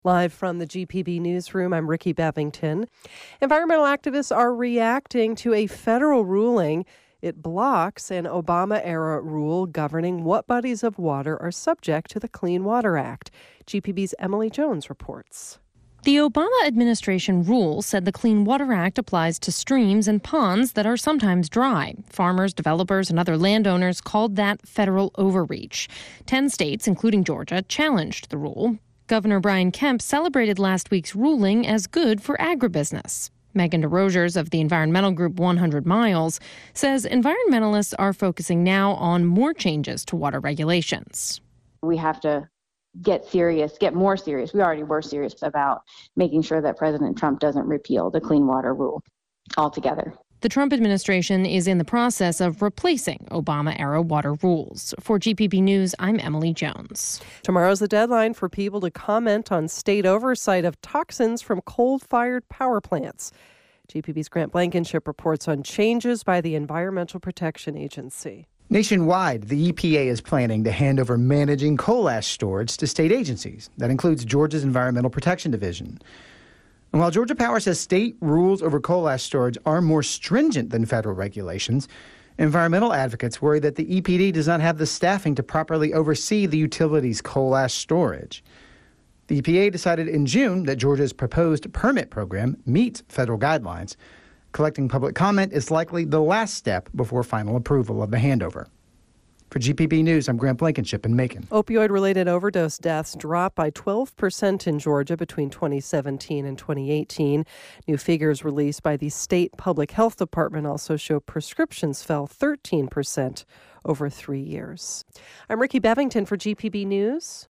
Live from the GPB newsroom, I'm Ricky Bevington. Environmental activists are reacting to a federal ruling. It blocks an Obama-era rule governing what bodies of water are subject to the Clean Water Act. GPB's Emily Jones reports. The Obama administration rule said the Clean Water Act applies to streams and ponds that are sometimes dry. Farmers, developers, and other landowners called that federal overreach. 10 states, including Georgia, challenged the rule. Governor Brian Kemp celebrated last week's ruling as good for agribusiness. Megan DeRogers of the environmental group 100 Miles says environmentalists are focusing now on more changes to water regulations. We have to get more serious. We already were serious about making sure that President Trump doesn't repeal the Clean Water Rule altogether. The Trump administration is in the process of replacing Obama-era water rules. For GPB News, I'm Emily Jones. Tomorrow's the deadline for people to comment on state oversight of toxins from coal-fired power plants. GPB's Grant Blankenship reports on changes by the Environmental Protection Agency. Nationwide, the EPA is planning to hand over managing coal ash storage to state agencies. That includes Georgia's Environmental Protection Division. And while Georgia Power says state rules over coal ash storage are more stringent than federal regulations, environmental advocates worry that the EPD does not have the staffing to properly oversee the utility's coal ash storage. The EPA decided in June that Georgia's proposed permit program meets federal guidelines. Collecting public comment is likely the last step before final approval of the handover. For GPB News, I'm Grant Blankenship in Macon. Opioid-related overdose deaths dropped by 12% in Georgia between 2017 and 2018. New figures released by the state public health department also show prescriptions fell 13% over 3 years. I'm Ricky Bevington for GPB News.